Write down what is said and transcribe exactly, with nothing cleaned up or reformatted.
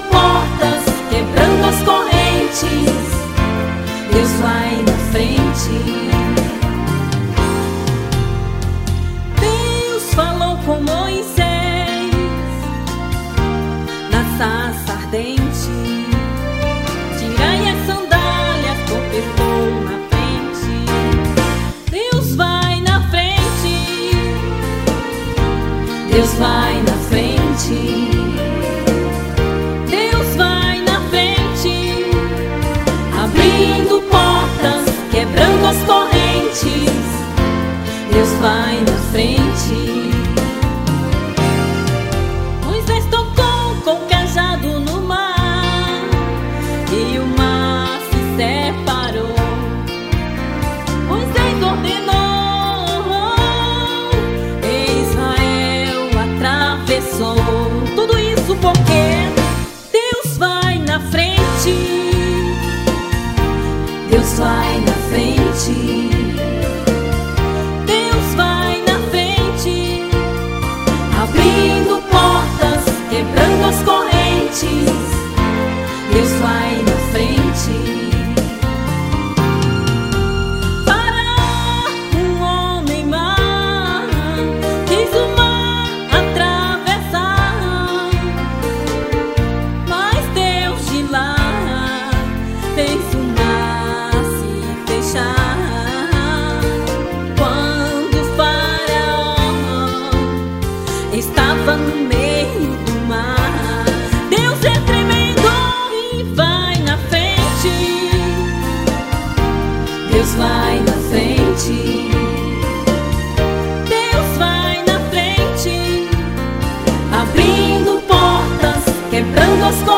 portas, quebrando as correntes. Deus vai na frente. Deus falou com Moisés na sarça ardente. Tirai as sandálias, cobertor na frente. Deus vai na frente. Deus vai na frente. Deus vai na frente, abrindo portas, quebrando as correntes. Deus vai na frente. Moisés tocou com o cajado no mar e o mar se separou. Moisés ordenou, Israel atravessou. Tudo isso porque Deus vai na frente. Deus vai na frente. Deus vai na frente, abrindo portas, quebrando as correntes. Deus vai na frente. Para um homem mar, quis o mar atravessar, mas Deus de lá fez o mar se fechar. Quando o faraó estava no meio do mar, Deus é tremendo e vai na frente. Deus vai na frente. Deus vai na frente, abrindo portas, quebrando as correntes.